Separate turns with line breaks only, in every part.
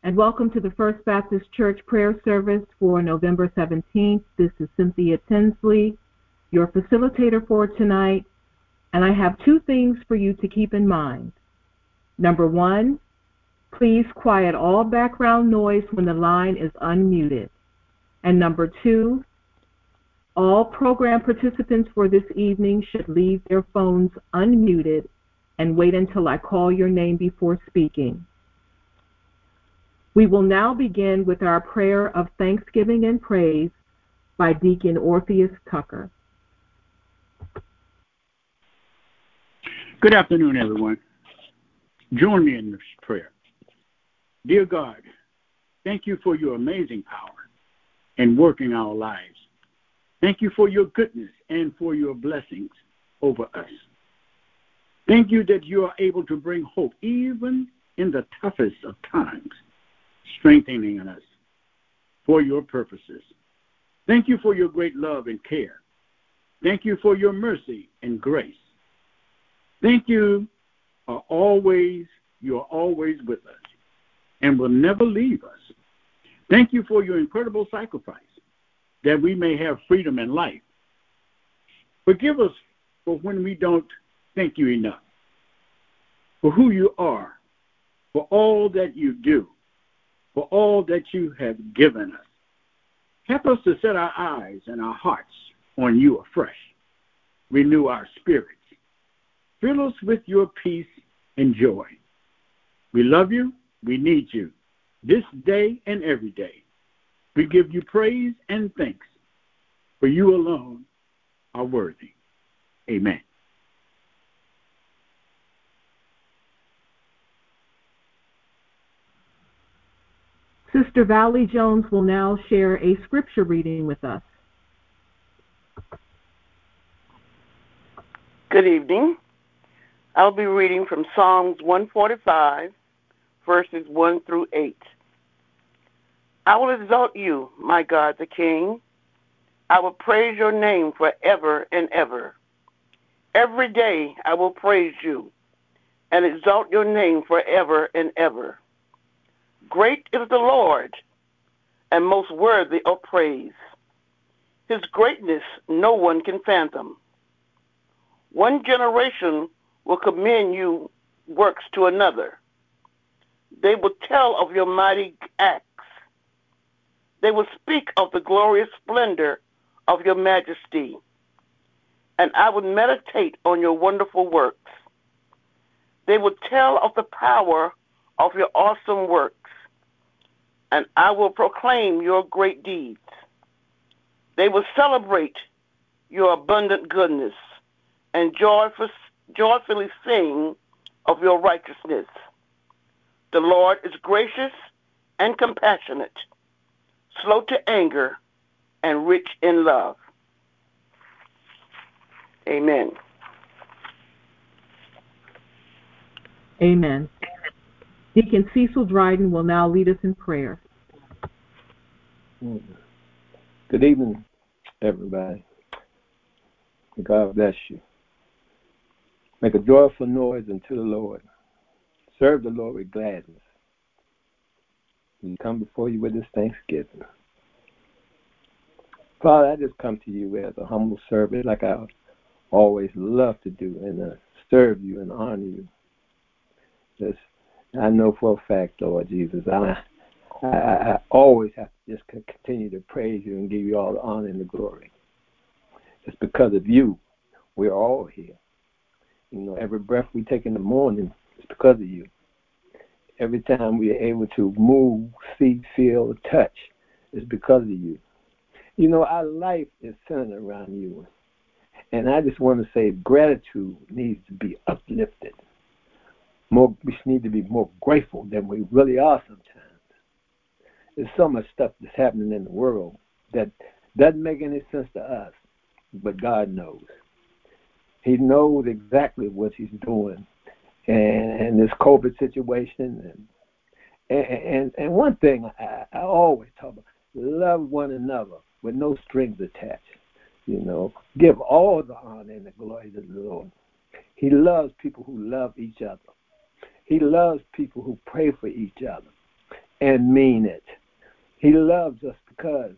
and welcome to the First Baptist Church prayer service for November 17th. This is Cynthia Tinsley, your facilitator for tonight, and I have two things for you to keep in mind. Number one, please quiet all background noise when the line is unmuted. And number two, all program participants for this evening should leave their phones unmuted and wait until I call your name before speaking. We will now begin with our prayer of thanksgiving and praise by Deacon Orpheus Tucker.
Good afternoon, everyone. Join me in this prayer. Dear God, thank you for your amazing power and work in our lives. Thank you for your goodness and for your blessings over us. Thank you that you are able to bring hope even in the toughest of times, strengthening us for your purposes. Thank you for your great love and care. Thank you for your mercy and grace. Thank you you are always with us and will never leave us. Thank you for your incredible sacrifice that we may have freedom and life. Forgive us for when we don't thank you enough, for who you are, for all that you do, for all that you have given us. Help us to set our eyes and our hearts on you afresh. Renew our spirits. Fill us with your peace and joy. We love you. We need you this day and every day. We give you praise and thanks, for you alone are worthy. Amen.
Sister Valerie Jones will now share a scripture reading with us.
Good evening. I'll be reading from Psalms 145, verses 1 through 8. I will exalt you, my God the King. I will praise your name forever and ever. Every day I will praise you and exalt your name forever and ever. Great is the Lord and most worthy of praise. His greatness no one can fathom. One generation will commend you works to another. They will tell of your mighty acts. They will speak of the glorious splendor of your majesty. And I will meditate on your wonderful works. They will tell of the power of your awesome works. And I will proclaim your great deeds. They will celebrate your abundant goodness and joyfully sing of your righteousness. The Lord is gracious and compassionate, slow to anger, and rich in love. Amen.
Amen. Deacon Cecil Dryden will now lead us in prayer.
Good evening, everybody. God bless you. Make a joyful noise unto the Lord. Serve the Lord with gladness. We come before you with this thanksgiving. Father, I just come to you as a humble servant, like I always love to do, and serve you and honor you. Just, I know for a fact, Lord Jesus, I always have to just continue to praise you and give you all the honor and the glory. It's because of you we're all here. You know, every breath we take in the morning is because of you. Every time we are able to move, see, feel, touch, it's because of you. You know, our life is centered around you. And I just want to say gratitude needs to be uplifted. We need to be more grateful than we really are sometimes. There's so much stuff that's happening in the world that doesn't make any sense to us, but God knows. He knows exactly what he's doing. And this COVID situation. And one thing I always talk about, love one another with no strings attached. You know, give all the honor and the glory to the Lord. He loves people who love each other. He loves people who pray for each other. and mean it. He loves us because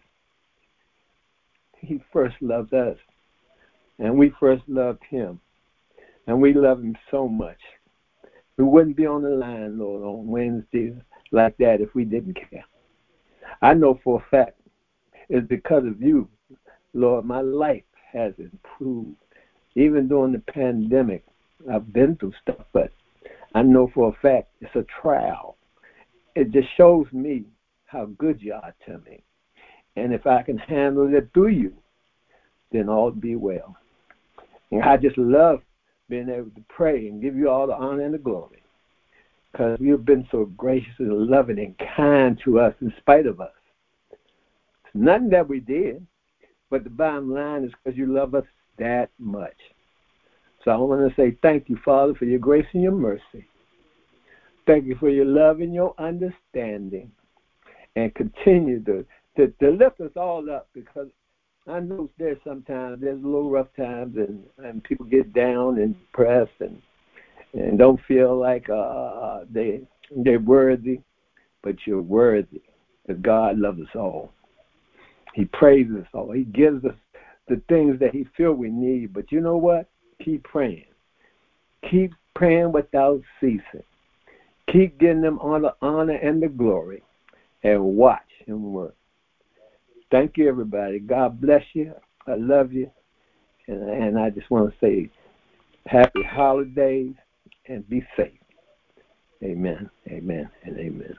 he first loved us, and we first loved him, and we love him so much. We wouldn't be on the line, Lord, on Wednesdays like that if we didn't care. I know for a fact it's because of you, Lord, my life has improved. Even during the pandemic, I've been through stuff, but I know for a fact it's a trial. It just shows me how good you are to me. And if I can handle it through you, then all will be well. And I just love being able to pray and give you all the honor and the glory, because you've been so gracious and loving and kind to us in spite of us. It's nothing that we did, but the bottom line is because you love us that much. So I want to say thank you, Father, for your grace and your mercy. Thank you for your love and your understanding. And continue to lift us all up, because I know there's little rough times and people get down and depressed and don't feel like they're worthy, but you're worthy, because God loves us all. He praises us all. He gives us the things that he feels we need. But you know what? Keep praying. Keep praying without ceasing. Keep getting them all the honor and the glory, and watch him work. Thank you, everybody. God bless you. I love you. And I just want to say happy holidays and be safe. Amen, amen, and amen.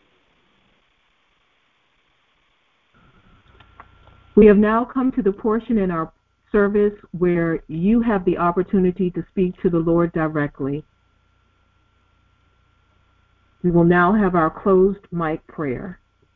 We have now come to the portion in our service where you have the opportunity to speak to the Lord directly. We will now have our closed mic prayer.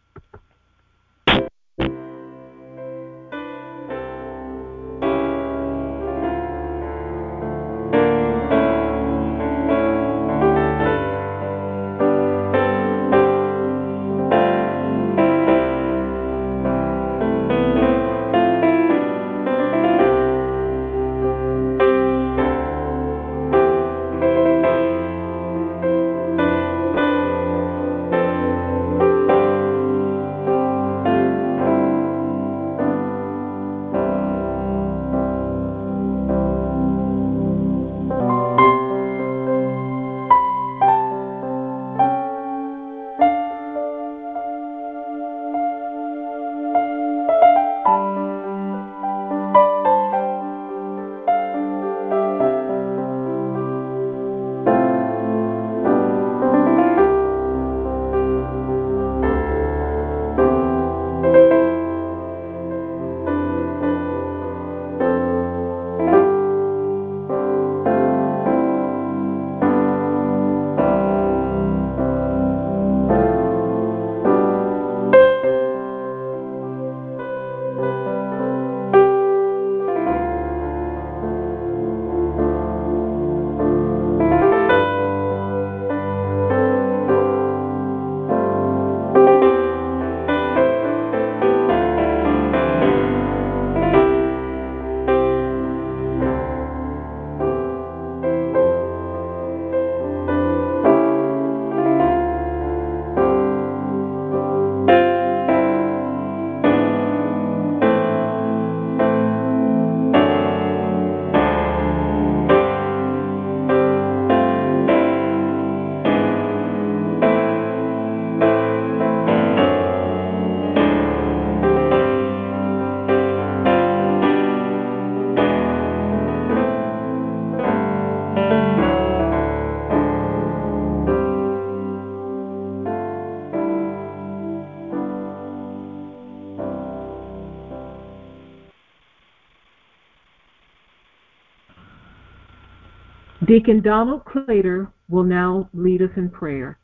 Deacon Donald Clater will now lead us in prayer.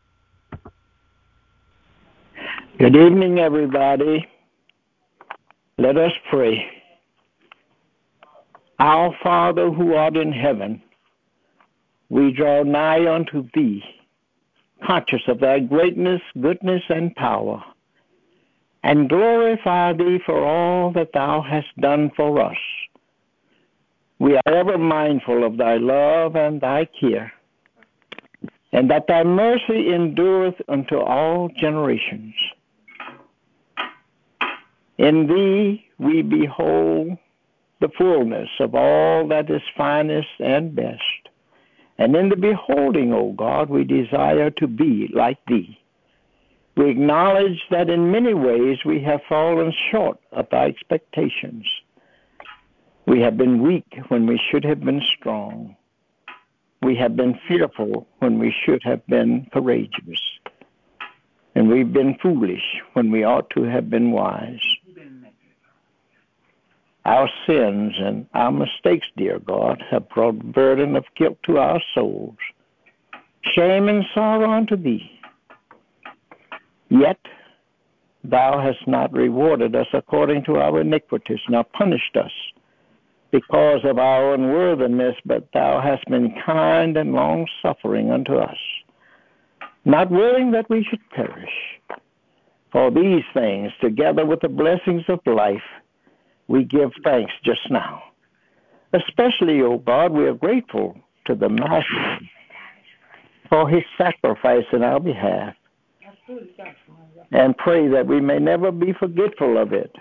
Good evening, everybody. Let us pray. Our Father who art in heaven, we draw nigh unto thee, conscious of thy greatness, goodness, and power, and glorify thee for all that thou hast done for us. We are ever mindful of thy love and thy care. and that thy mercy endureth unto all generations. In thee we behold the fullness of all that is finest and best. And in the beholding, O God, we desire to be like thee. We acknowledge that in many ways we have fallen short of thy expectations. We have been weak when we should have been strong. We have been fearful when we should have been courageous. And we've been foolish when we ought to have been wise. Our sins and our mistakes, dear God, have brought a burden of guilt to our souls, shame and sorrow unto thee. Yet thou hast not rewarded us according to our iniquities, nor punished us because of our unworthiness, but thou hast been kind and long-suffering unto us, not willing that we should perish. For these things, together with the blessings of life, we give thanks just now. Especially, O God, we are grateful to the Master for his sacrifice in our behalf, and pray that we may never be forgetful of it,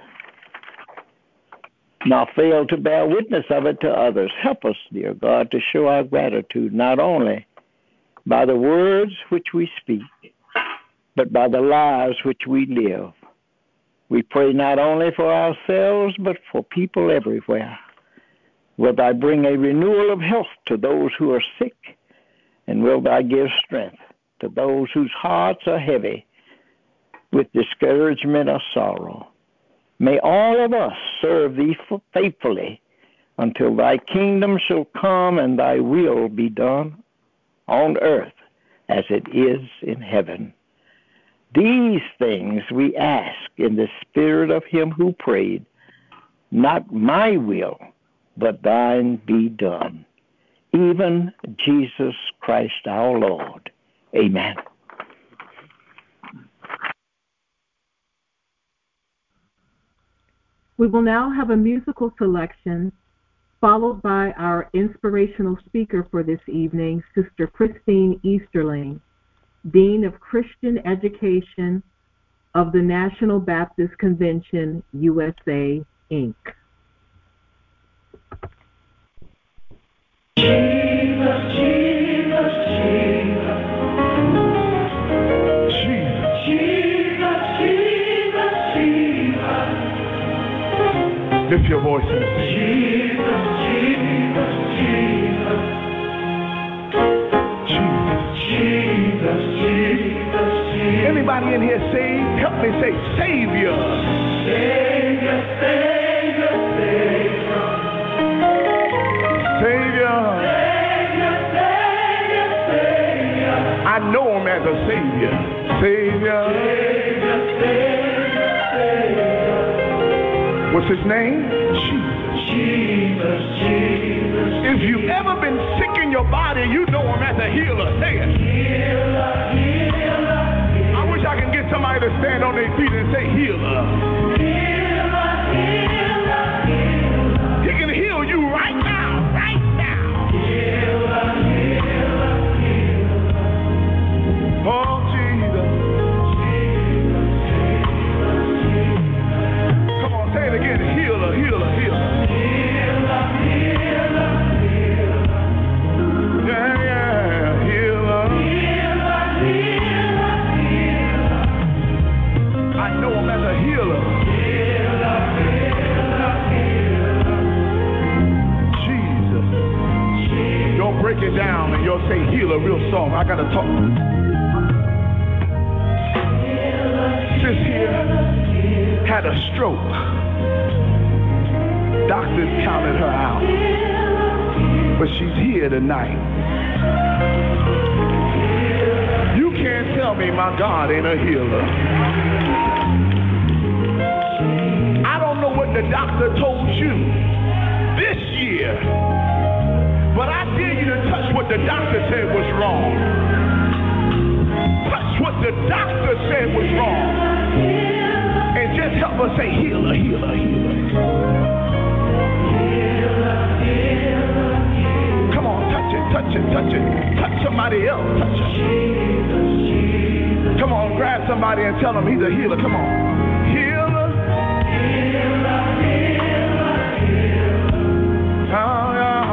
nor fail to bear witness of it to others. Help us, dear God, to show our gratitude not only by the words which we speak, but by the lives which we live. We pray not only for ourselves, but for people everywhere. Will thou bring a renewal of health to those who are sick, and will thou give strength to those whose hearts are heavy with discouragement or sorrow. May all of us serve thee faithfully until thy kingdom shall come and thy will be done on earth as it is in heaven. These things we ask in the spirit of him who prayed, not my will, but thine be done. Even Jesus Christ our Lord. Amen.
We will now have a musical selection, followed by our inspirational speaker for this evening, Sister Christine Easterling, Dean of Christian Education of the National Baptist Convention, USA, Inc.
Jesus, Jesus, Jesus. Jesus, Jesus, Jesus, Jesus. Lift your voice and sing. Jesus, Jesus, Jesus. Jesus, Jesus, Jesus. Anybody in here saved? Help me say Savior. Savior, Savior, Savior. Savior. Savior, Savior, Savior. I know him as a Savior. Savior. Savior, Savior, Savior. What's his name? Jesus. Jesus, Jesus. If you've ever been sick in your body, you know him as a healer. Say it. Healer, healer, healer. I wish I could get somebody to stand on their feet and say healer. Healer, healer, healer. He can heal you right now, right now. Healer, healer, healer. Oh, Jesus. Jesus, Jesus, Jesus. Come on, say it again. Healer, healer, healer. Healer, healer, healer. Yeah, yeah, healer. Healer, healer, healer. I know him as a healer. Healer, healer, healer. Jesus. Jesus. Don't break it down and you'll say healer real soft. I gotta talk. Sis here had a stroke. Doctors counted her out. But she's here tonight. You can't tell me my God ain't a healer. I don't know what the doctor told you this year, but I dare you to touch what the doctor said was wrong. Touch what the doctor said was wrong. And just help us say healer, healer, healer. Come on, touch it, touch it, touch it. Touch somebody else, touch it. Come on, grab somebody and tell them he's a healer. Come on. Healer. Healer, healer, healer. Oh, yeah.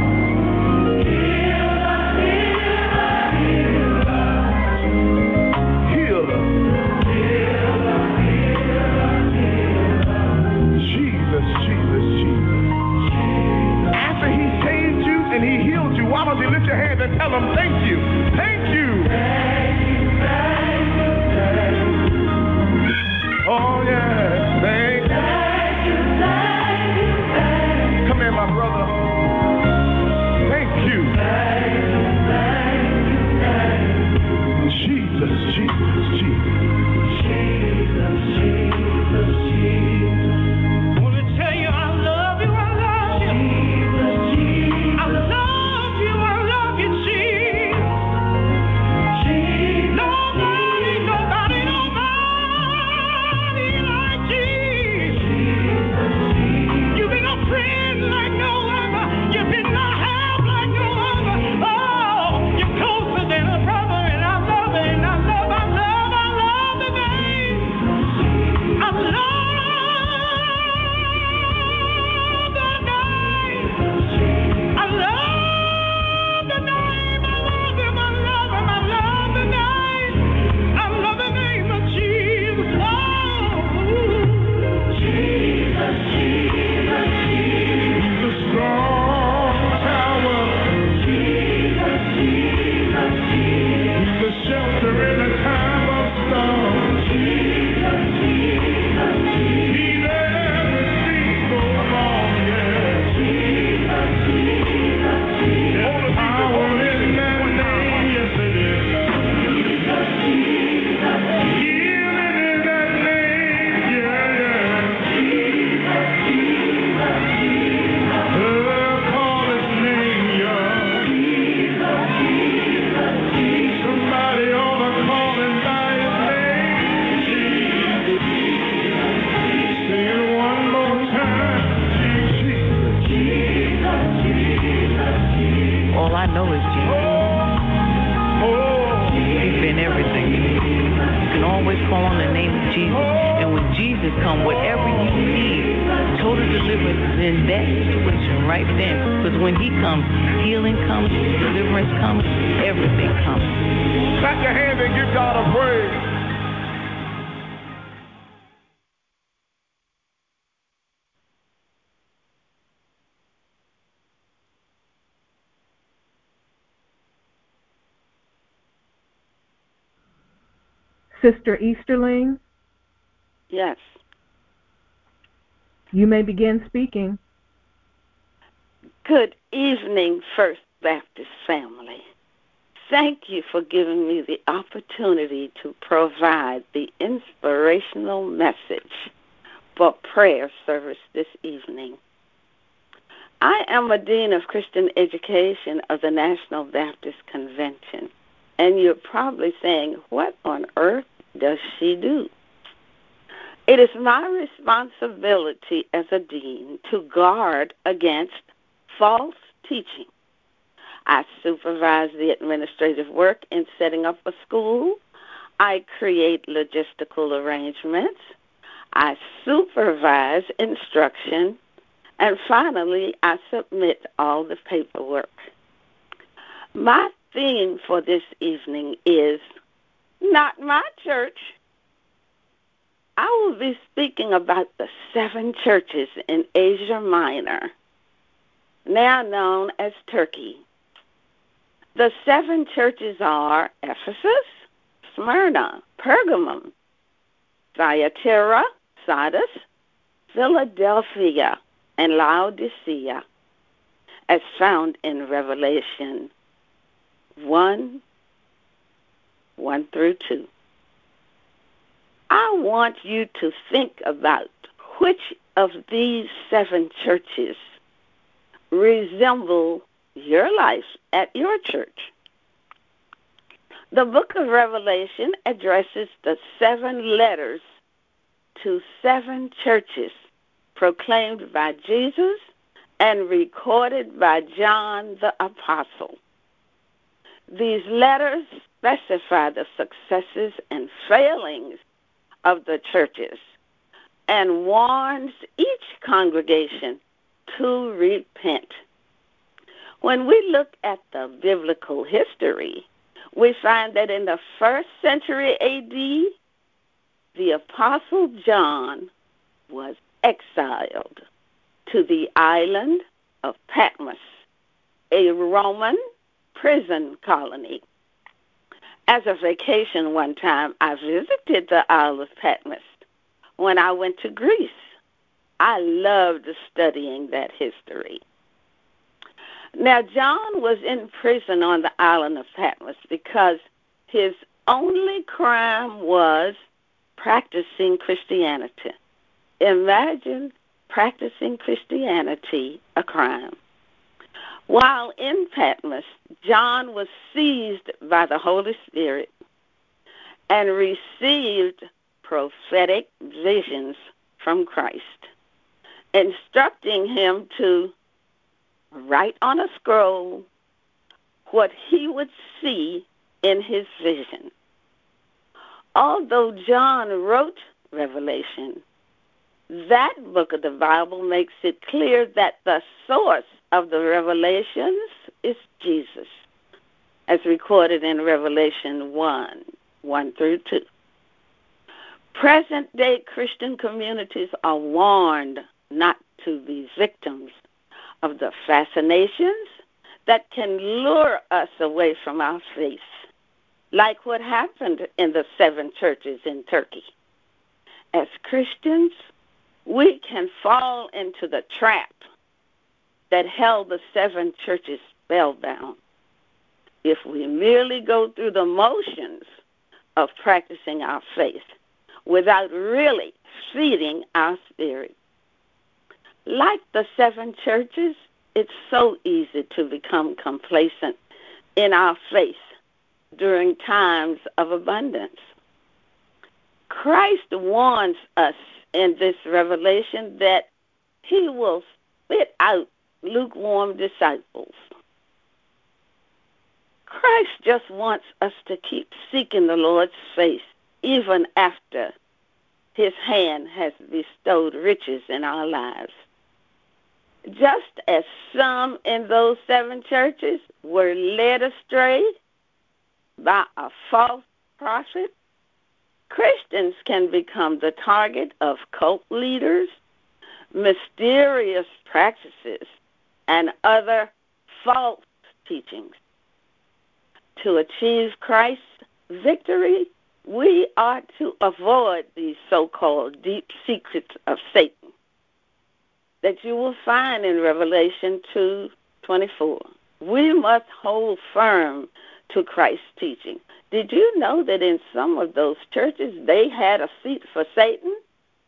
And he healed you. Why don't you lift your hands and tell him, thank you. Thank you. Thank you, thank you, thank you. Oh, yeah. Thank you. Thank you, thank you, thank you. Come here, my brother. Thank you. Thank you, thank you, thank you. Jesus, Jesus, Jesus. Jesus, Jesus, Jesus. I want to tell you I love you, I love you. Jesus, Jesus. I love you, Jesus. Jesus. Nobody like Jesus. Jesus. You've been a friend like no other. You've been a help like no other. Oh, you're closer than a brother, and I love it, and I love the name. I love the name. I love the name. I love him. I love him. I love the name. I love the name of Jesus. Oh, Jesus, Jesus, Jesus. He's a strong tower. Jesus, Jesus, Jesus. He's a shelter in a time of storm. Jesus, Jesus, Jesus. He never sleeps nor wrong, yeah. Jesus, Jesus, Jesus. All the power in that name, yes it is. Jesus, Jesus, healing in that name, yeah, yeah. Jesus, Jesus, Jesus. Call his name, yeah. Jesus, Jesus, Jesus. Somebody ought to call him by his name. Jesus, Jesus. Say it one more time. Jesus, Jesus, Jesus, Jesus.
All I know is Jesus. He's been everything to me. You can always call on the name of Jesus. And when Jesus comes, whatever you need, total deliverance is in that situation right then. Because when he comes, healing comes, deliverance comes, everything comes.
Clap your hands and give God a praise.
Sister Easterling,
Yes.
you may begin speaking.
Good evening, First Baptist family. Thank you for giving me the opportunity to provide the inspirational message for prayer service this evening. I am a Dean of Christian Education of the National Baptist Convention, and you're probably saying, what on earth does she do? It is my responsibility as a dean to guard against false teaching. I supervise the administrative work in setting up a school. I create logistical arrangements. I supervise instruction. And finally, I submit all the paperwork. My theme for this evening is not my church. I will be speaking about the 7 churches in Asia Minor, now known as Turkey. The 7 churches are Ephesus, Smyrna, Pergamum, Thyatira, Sardis, Philadelphia, and Laodicea, as found in Revelation 1:1-2. I want you to think about which of these 7 churches resemble your life at your church. The book of Revelation addresses the 7 letters to 7 churches proclaimed by Jesus and recorded by John the Apostle.
These letters specify the successes and failings of the churches and warns each congregation to repent. When we look at the biblical history, we find that in the 1st century A.D., the Apostle John was exiled to the island of Patmos, a Roman prison colony. As a vacation one time, I visited the Isle of Patmos when I went to Greece. I loved studying that history. Now, John was in prison on the island of Patmos because his only crime was practicing Christianity. Imagine practicing Christianity a crime. While in Patmos, John was seized by the Holy Spirit and received prophetic visions from Christ, instructing him to write on a scroll what he would see in his vision. Although John wrote Revelation, that book of the Bible makes it clear that the source of the revelations is Jesus, as recorded in Revelation 1 through 2. Present-day Christian communities are warned not to be victims of the fascinations that can lure us away from our faith, like what happened in the 7 churches in Turkey. As Christians, we can fall into the trap that held the 7 churches spellbound if we merely go through the motions of practicing our faith without really feeding our spirit. Like the 7 churches, it's so easy to become complacent in our faith during times of abundance. Christ warns us in this revelation that he will spit out lukewarm disciples. Christ just wants us to keep seeking the Lord's face even after his hand has bestowed riches in our lives. Just as some in those 7 churches were led astray by a false prophet, Christians can become the target of cult leaders, mysterious practices, and other false teachings. To achieve Christ's victory, we are to avoid these so-called deep secrets of Satan that you will find in Revelation 2:24. We must hold firm to Christ's teaching. Did you know that in some of those churches they had a seat for Satan?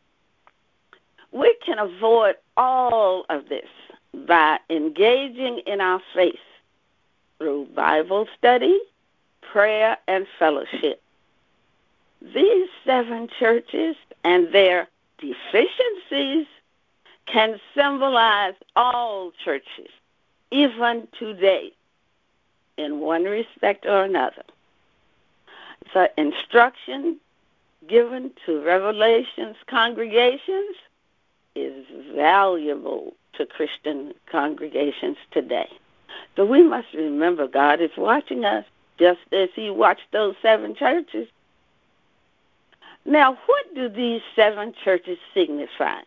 We can avoid all of this by engaging in our faith through Bible study, prayer, and fellowship. These 7 churches and their deficiencies can symbolize all churches, even today, in one respect or another. The instruction given to Revelation's congregations is valuable to Christian congregations today. So we must remember God is watching us, just as he watched those 7 churches. Now, what do these 7 churches signify?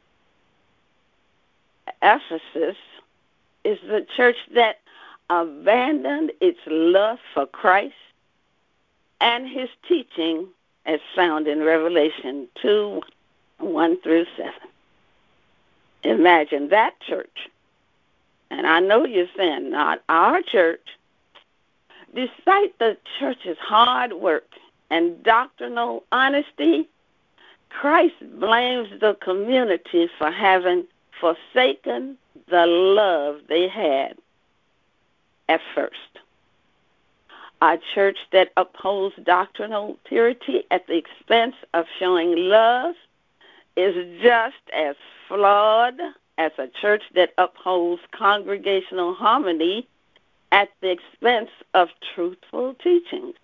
Ephesus is the church that abandoned its love for Christ and his teaching as found in Revelation 2:1 through 7. Imagine that church. And I know you're saying, not our church. Despite the church's hard work and doctrinal honesty, Christ blames the community for having forsaken the love they had at first. A church that upholds doctrinal purity at the expense of showing love is just as flawed as a church that upholds congregational harmony at the expense of truthful teachings.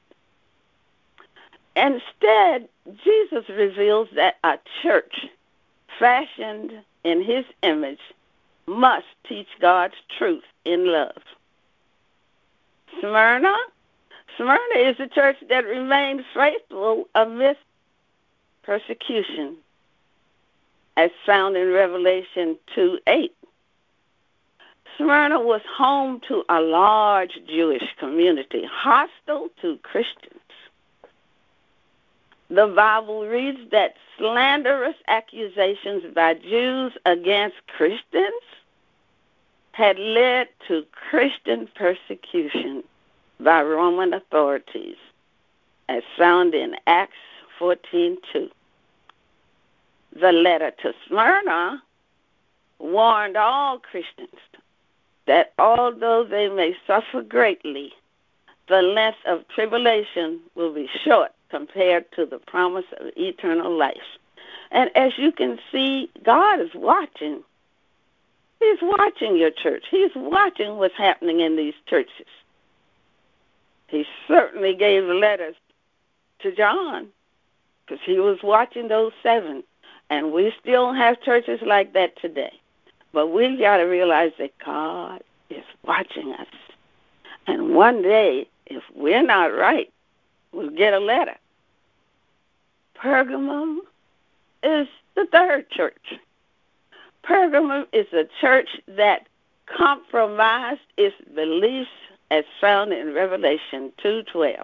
Instead, Jesus reveals that a church fashioned in his image must teach God's truth in love. Smyrna is a church that remained faithful amidst persecution, as found in Revelation 2:8. Smyrna was home to a large Jewish community, hostile to Christians. The Bible reads that slanderous accusations by Jews against Christians had led to Christian persecution by Roman authorities, as found in Acts 14:2. The letter to Smyrna warned all Christians that although they may suffer greatly, the length of tribulation will be short compared to the promise of eternal life. And as you can see, God is watching. He's watching your church. He's watching what's happening in these churches. He certainly gave letters to John because he was watching those 7. And we still have churches like that today. But we've got to realize that God is watching us. And one day, if we're not right, we'll get a letter. Pergamum is the third church. Pergamum is a church that compromised its beliefs as found in Revelation 2:12.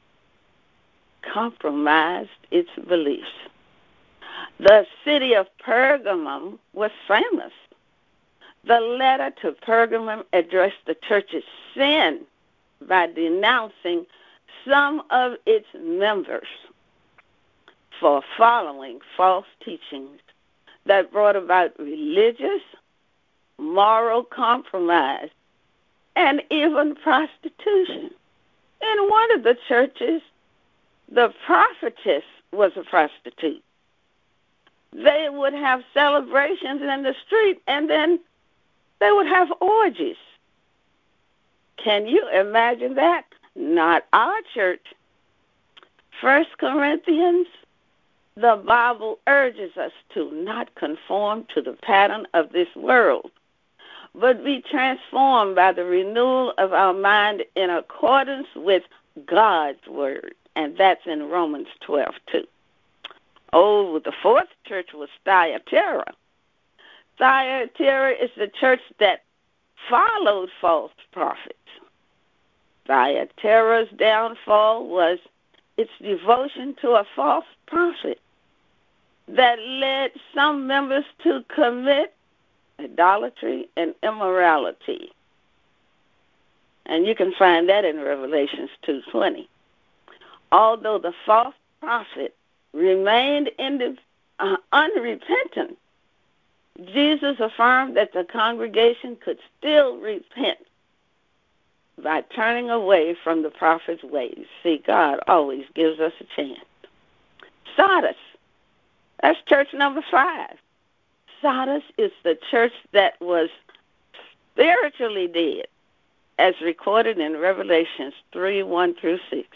Compromised its beliefs. The city of Pergamum was famous. The letter to Pergamum addressed the church's sin by denouncing some of its members for following false teachings that brought about religious, moral compromise, and even prostitution. In one of the churches, the prophetess was a prostitute. They would have celebrations in the street, and then they would have orgies. Can you imagine that? Not our church. 1 Corinthians, the Bible urges us to not conform to the pattern of this world, but be transformed by the renewal of our mind in accordance with God's word. And that's in Romans 12:2. Oh, the fourth church was Thyatira. Thyatira is the church that followed false prophets. Thyatira's downfall was its devotion to a false prophet that led some members to commit idolatry and immorality. And you can find that in Revelations 2:20. Although the false prophet remained unrepentant, Jesus affirmed that the congregation could still repent by turning away from the prophet's ways. See, God always gives us a chance. Sardis, that's church number 5. Sardis is the church that was spiritually dead, as recorded in Revelations 3:1-6.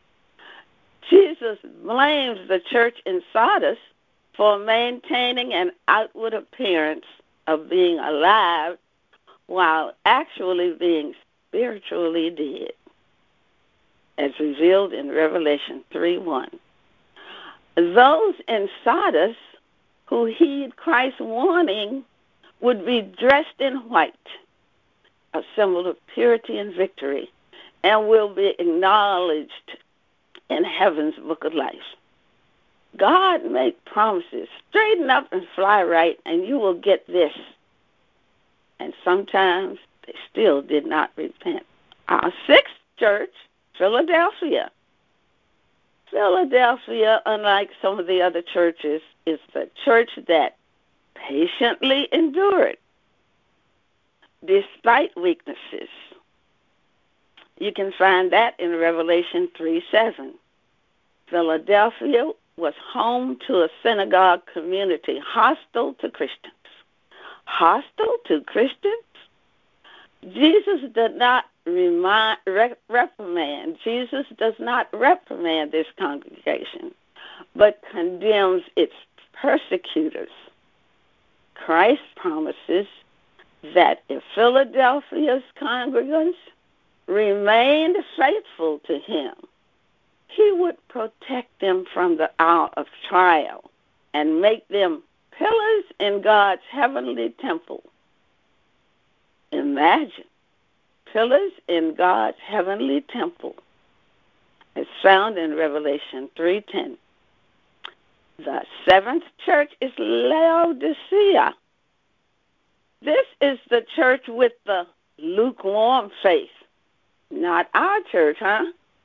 Jesus blames the church in Sardis for maintaining an outward appearance of being alive while actually being spiritually dead, as revealed in Revelation 3:1. Those in Sardis who heed Christ's warning would be dressed in white, a symbol of purity and victory, and will be acknowledged in heaven's book of life. God made promises. Straighten up and fly right, and you will get this. And sometimes they still did not repent. Our 6th church, Philadelphia. Philadelphia, unlike some of the other churches, is the church that patiently endured despite weaknesses. You can find that in Revelation 3:7. Philadelphia was home to a synagogue community hostile to Christians. Hostile to Christians? Jesus did not reprimand. Jesus does not reprimand this congregation, but condemns its persecutors. Christ promises that if Philadelphia's congregants remained faithful to him, he would protect them from the hour of trial and make them pillars in God's heavenly temple. Imagine, pillars in God's heavenly temple. It's found in Revelation 3:10. The seventh church is Laodicea. This is the church with the lukewarm faith. Not our church, huh?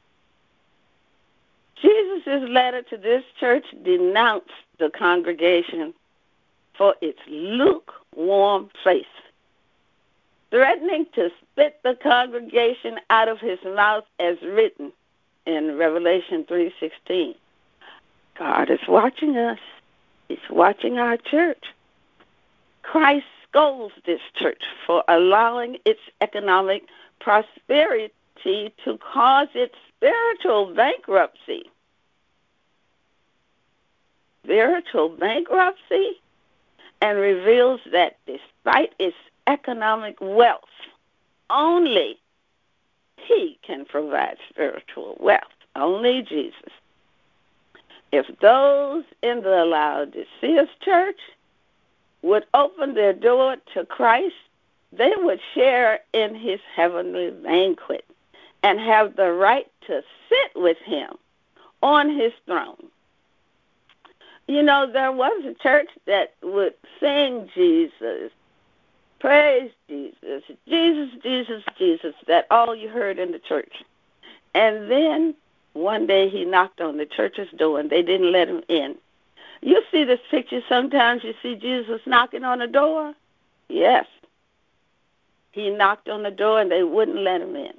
Jesus' letter to this church denounced the congregation for its lukewarm faith, threatening to spit the congregation out of his mouth as written in Revelation 3:16. God is watching us. He's watching our church. Christ scolds this church for allowing its economic prosperity to cause its spiritual bankruptcy. Spiritual bankruptcy, and reveals that despite its economic wealth, only he can provide spiritual wealth. Only Jesus. If those in the Laodicea's church would open their door to Christ, they would share in his heavenly banquet and have the right to sit with him on his throne. You know, there was a church that would sing Jesus, praise Jesus, Jesus, Jesus, Jesus, that all you heard in the church. And then one day he knocked on the church's door and they didn't let him in. You see this picture sometimes, you see Jesus knocking on the door. Yes. He knocked on the door and they wouldn't let him in.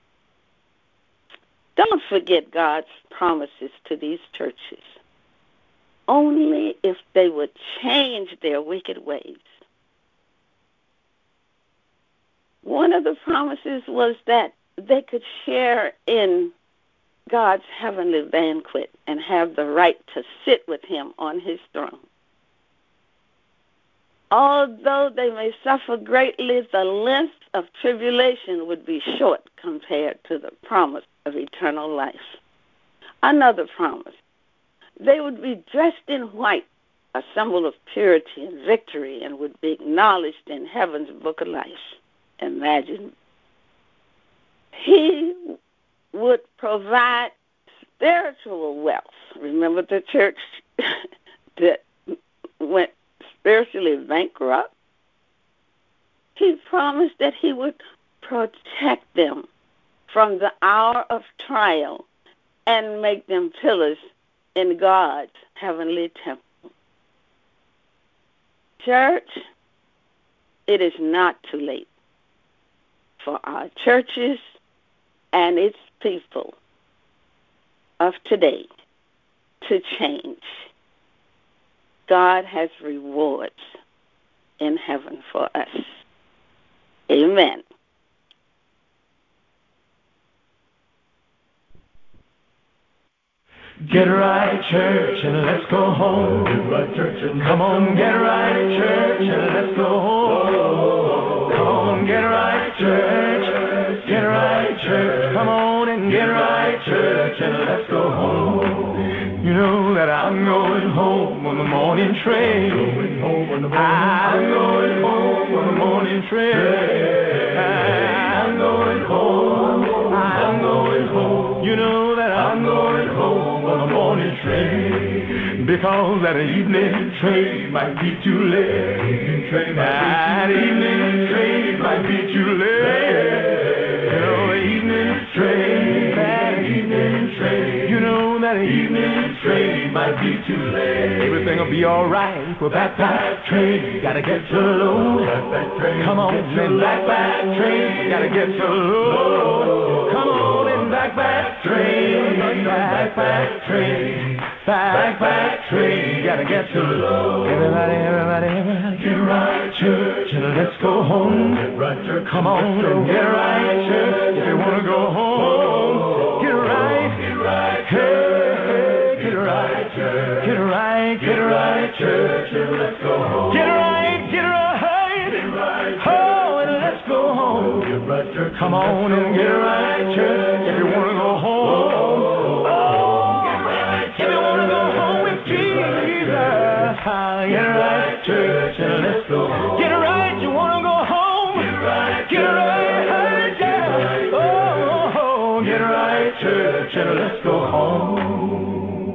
Don't forget God's promises to these churches. Only if they would change their wicked ways. One of the promises was that they could share in God's heavenly banquet and have the right to sit with him on his throne. Although they may suffer greatly, the length of tribulation would be short compared to the promise of eternal life. Another promise. They would be dressed in white, a symbol of purity and victory, and would be acknowledged in heaven's book of life. Imagine. He would provide spiritual wealth. Remember the church that went spiritually bankrupt? He promised that he would protect them from the hour of trial and make them pillars in God's heavenly temple. Church, it is not too late for our churches and its people of today to change. God has rewards in heaven for us. Amen.
Get right, church, and let's go home. Get right, church, and come on, get right, church, and let's go home. Come on, get right, church. Get right, church. Come on and get right, church, and let's go home. You know that I'm going home on the morning train. I'm going home on the morning train. I'm going home. I'm going home. You know that I'm going home on the morning train, because that evening train might be too late. That evening train might be too late. You know, the evening train, that evening train. You know, that evening train might be too late. Everything will be all right for that train. Gotta get so low. Come on, and that train. Gotta get so low. Come on, and that backpack train, backpack train, backpack train. Gotta get to everybody, get right, church, and let's go home. Get right, church, come on and get right, church. If you wanna go home, get right, hey, get right, church, get right, church, and let's go home. Get right, oh, and let's go home. Get right, church, come on and get right, church. If you wanna go home, if you wanna go home with Jesus, get right, church, and let's go home. Get right, you wanna go home? Get right, yeah. Oh, get right, church, and let's go home.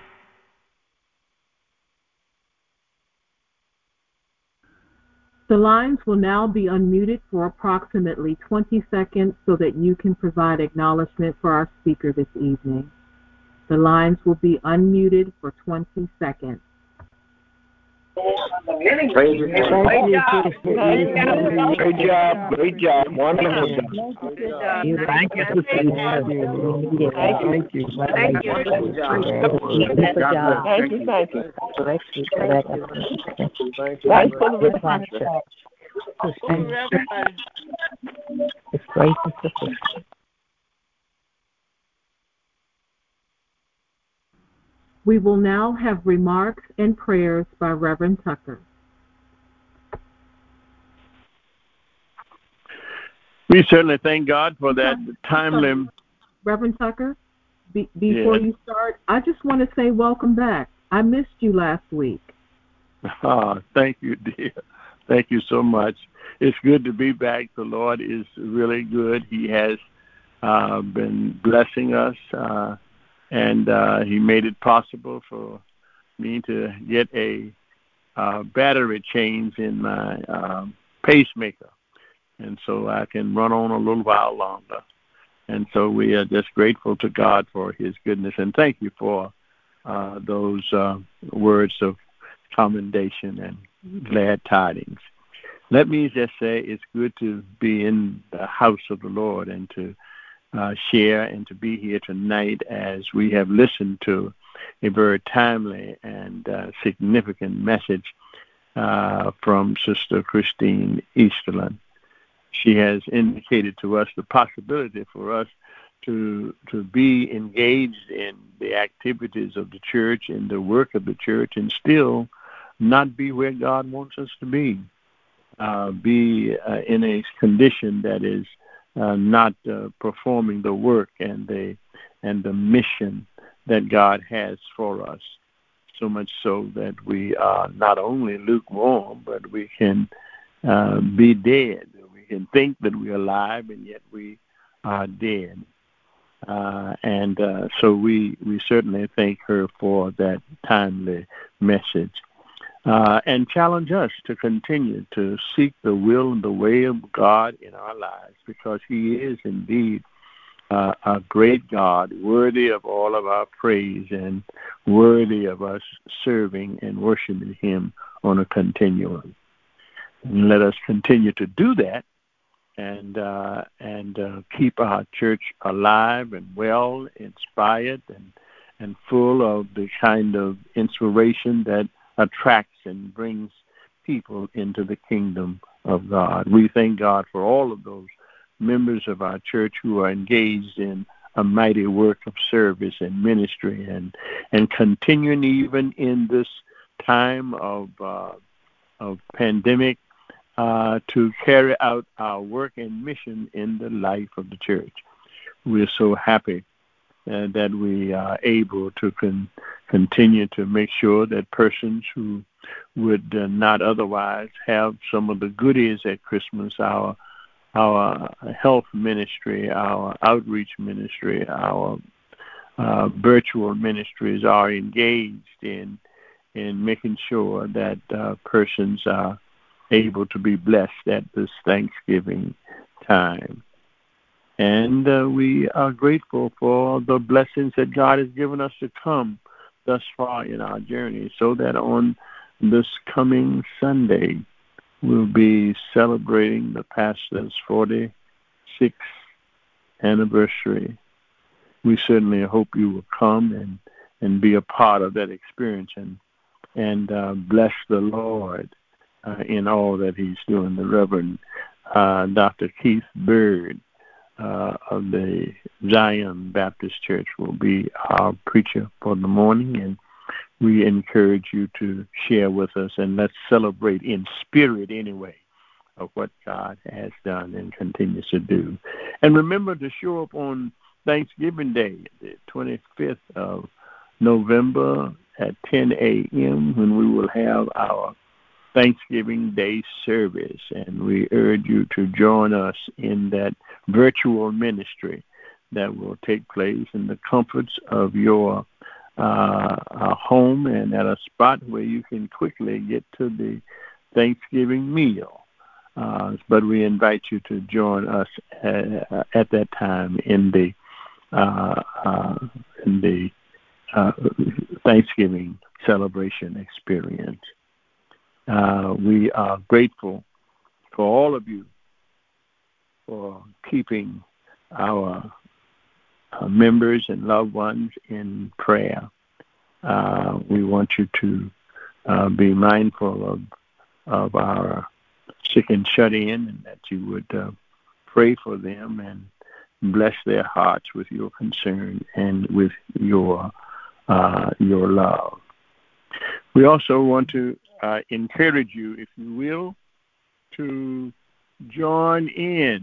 The lines will now be unmuted for approximately 20 seconds so that you can provide acknowledgement for our speaker this evening. The lines will be unmuted for 20 seconds.
Great job. Wonderful job.
Thank you.
Thanks for the response.
It's great and sufficient.
We will now have remarks and prayers by Reverend Tucker.
We certainly thank God for that timely.
Reverend Tucker, before you start, I just want to say welcome back. I missed you last week.
Thank you, dear. Thank you so much. It's good to be back. The Lord is really good. He has been blessing us, and He made it possible for me to get a battery change in my pacemaker, and so I can run on a little while longer. And so we are just grateful to God for His goodness, and thank you for those words of commendation and glad tidings. Let me just say it's good to be in the house of the Lord and to share and to be here tonight as we have listened to a very timely and significant message from Sister Christine Easterland. She has indicated to us the possibility for us to be engaged in the activities of the church and the work of the church and still not be where God wants us to be in a condition that is not performing the work and the mission that God has for us. So much so that we are not only lukewarm, but we can be dead. We can think that we're alive, and yet we are dead. So we certainly thank her for that timely message. And challenge us to continue to seek the will and the way of God in our lives, because He is indeed a great God, worthy of all of our praise and worthy of us serving and worshiping Him on a continuum. And let us continue to do that and keep our church alive and well, inspired and full of the kind of inspiration that attracts and brings people into the kingdom of God. We thank God for all of those members of our church who are engaged in a mighty work of service and ministry and continuing even in this time of pandemic to carry out our work and mission in the life of the church. We're so happy that we are able to continue to make sure that persons who would not otherwise have some of the goodies at Christmas, our health ministry, our outreach ministry, our virtual ministries are engaged in making sure that persons are able to be blessed at this Thanksgiving time. And we are grateful for the blessings that God has given us to come thus far in our journey, so that on this coming Sunday, we'll be celebrating the pastor's 46th anniversary we certainly hope you will come and be a part of that experience and bless the Lord in all that he's doing. The Reverend Dr. Keith Bird of the Zion Baptist Church will be our preacher for the morning, and we encourage you to share with us, and let's celebrate in spirit anyway of what God has done and continues to do. And remember to show up on Thanksgiving Day, the 25th of November at 10 a.m. when we will have our Thanksgiving Day service, and we urge you to join us in that virtual ministry that will take place in the comforts of your home and at a spot where you can quickly get to the Thanksgiving meal. But we invite you to join us at that time in the Thanksgiving celebration experience. We are grateful for all of you for keeping our members and loved ones in prayer. We want you to be mindful of our sick and shut in, and that you would pray for them and bless their hearts with your concern and with your love. We also want to encourage you, if you will, to join in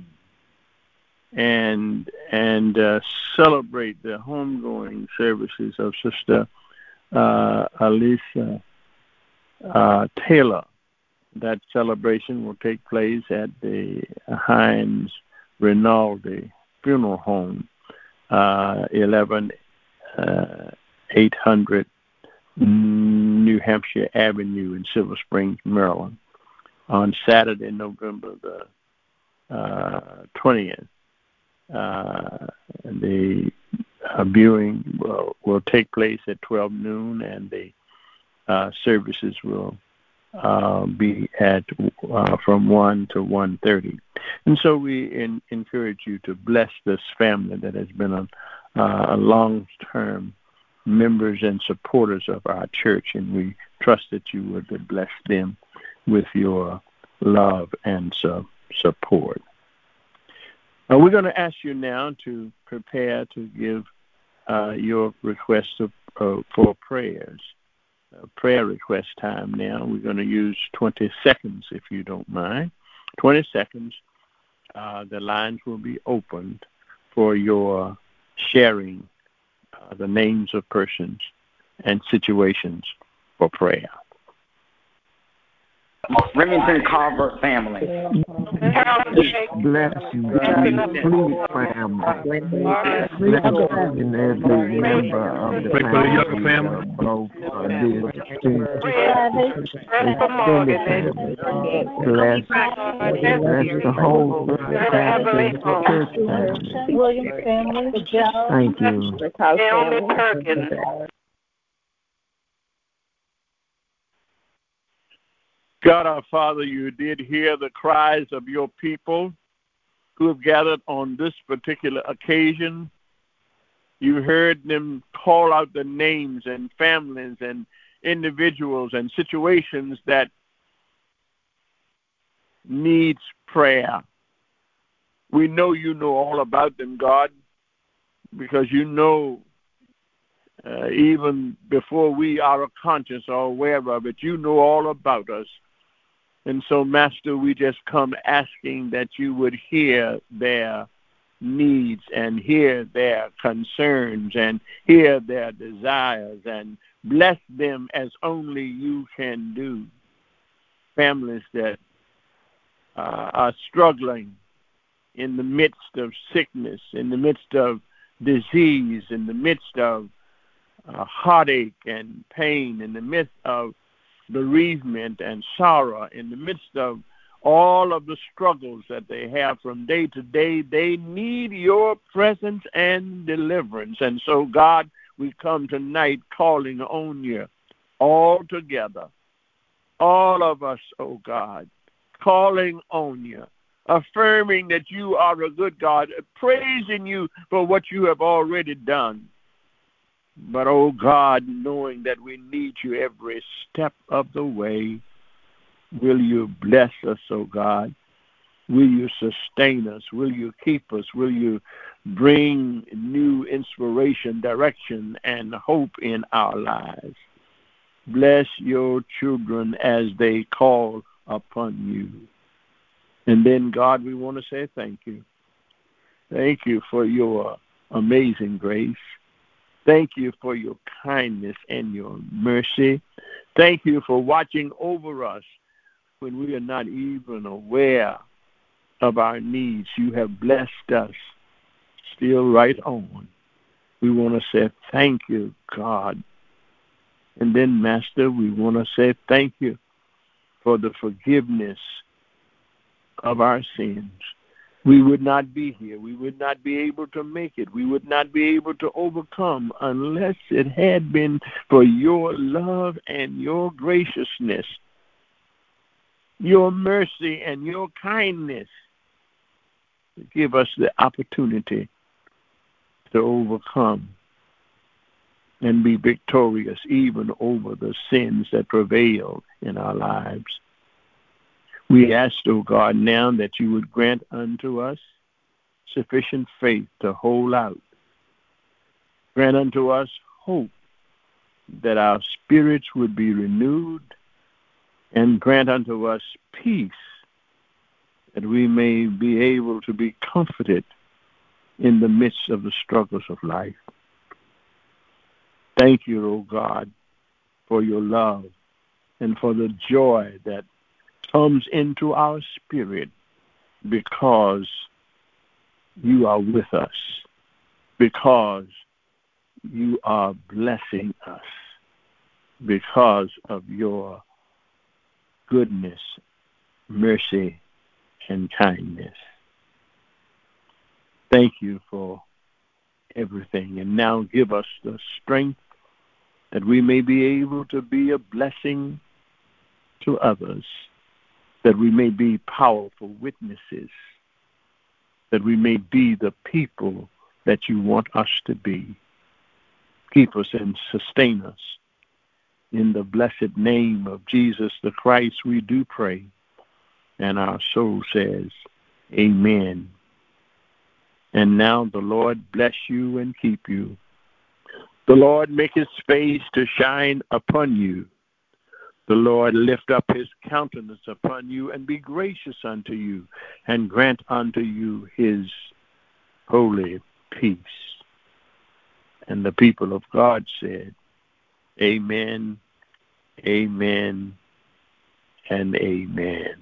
and celebrate the homegoing services of Sister Alicia Taylor. That celebration will take place at the Heinz Rinaldi Funeral Home, 11800 New Hampshire Avenue in Silver Springs, Maryland, on Saturday, November the 20th. The viewing will take place at 12 noon, and the services will be at from 1 to 1:30. And so we encourage you to bless this family that has been a long-term members and supporters of our church, and we trust that you would bless them with your love and support. We're going to ask you now to prepare to give your request for prayers. Prayer request time now. We're going to use 20 seconds, if you don't mind. 20 seconds. The lines will be opened for your sharing the names of persons and situations for prayer.
Remington Carver family.
Bless you, complete family. Bless and every member of the family. Both bless the whole Baptist church family.
William family.
Thank you.
God our Father, you did hear the cries of your people who have gathered on this particular occasion. You heard them call out the names and families and individuals and situations that needs prayer. We know you know all about them, God, because you know even before we are conscious or aware of it, you know all about us. And so, Master, we just come asking that you would hear their needs and hear their concerns and hear their desires and bless them as only you can do. Families that are struggling in the midst of sickness, in the midst of disease, in the midst of heartache and pain, in the midst of bereavement and sorrow, in the midst of all of the struggles that they have from day to day, they need your presence and deliverance. And so, God, we come tonight calling on you all together, all of us, oh God, calling on you
affirming that you are a good God, praising you for what you have already done. But, oh God, knowing that we need you every step of the way, will you bless us, oh God? Will you sustain us? Will you keep us? Will you bring new inspiration, direction, and hope in our lives? Bless your children as they call upon you. And then, God, we want to say thank you. Thank you for your amazing grace. Thank you for your kindness and your mercy. Thank you for watching over us when we are not even aware of our needs. You have blessed us still right on. We want to say thank you, God. And then, Master, we want to say thank you for the forgiveness of our sins. We would not be here. We would not be able to make it. We would not be able to overcome unless it had been for your love and your graciousness, your mercy and your kindness to give us the opportunity to overcome and be victorious even over the sins that prevail in our lives. We ask, O God, now that you would grant unto us sufficient faith to hold out. Grant unto us hope that our spirits would be renewed, and grant unto us peace that we may be able to be comforted in the midst of the struggles of life. Thank you, O God, for your love and for the joy that comes into our spirit because you are with us, because you are blessing us, because of your goodness, mercy, and kindness. Thank you for everything. And now give us the strength that we may be able to be a blessing to others, that we may be powerful witnesses, that we may be the people that you want us to be. Keep us and sustain us. In the blessed name of Jesus the Christ, we do pray. And our soul says, Amen. And now the Lord bless you and keep you. The Lord make his face to shine upon you. The Lord lift up his countenance upon you and be gracious unto you, and grant unto you his holy peace. And the people of God said, Amen, amen, and amen.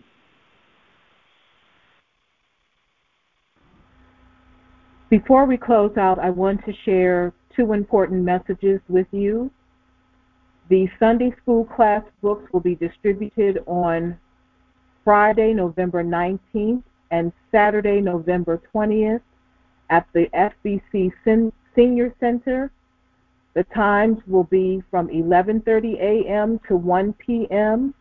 Before we close out, I want to share two important messages with you. The Sunday School class books will be distributed on Friday, November 19th and Saturday, November 20th at the FBC Senior Center. The times will be from 11:30 a.m. to 1 p.m.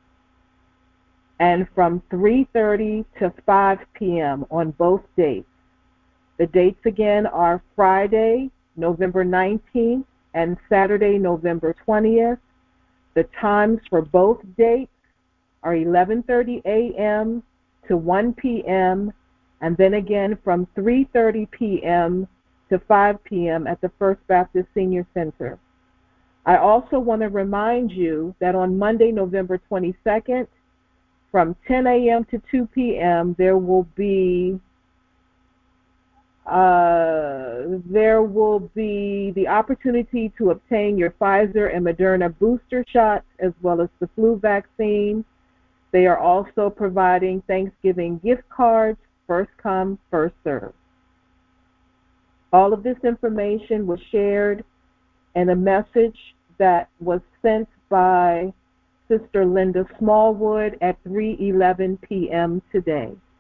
and from 3:30 to 5 p.m. on both dates. The dates again are Friday, November 19th and Saturday, November 20th. The times for both dates are 11:30 a.m. to 1 p.m. and then again from 3:30 p.m. to 5 p.m. at the First Baptist Senior Center. I also want to remind you that on Monday, November 22nd, from 10 a.m. to 2 p.m., there will be the opportunity to obtain your Pfizer and Moderna booster shots as well as the flu vaccine. They are also providing Thanksgiving gift cards, first come, first serve. All of this information was shared in a message that was sent by Sister Linda Smallwood at 3:11 p.m. today.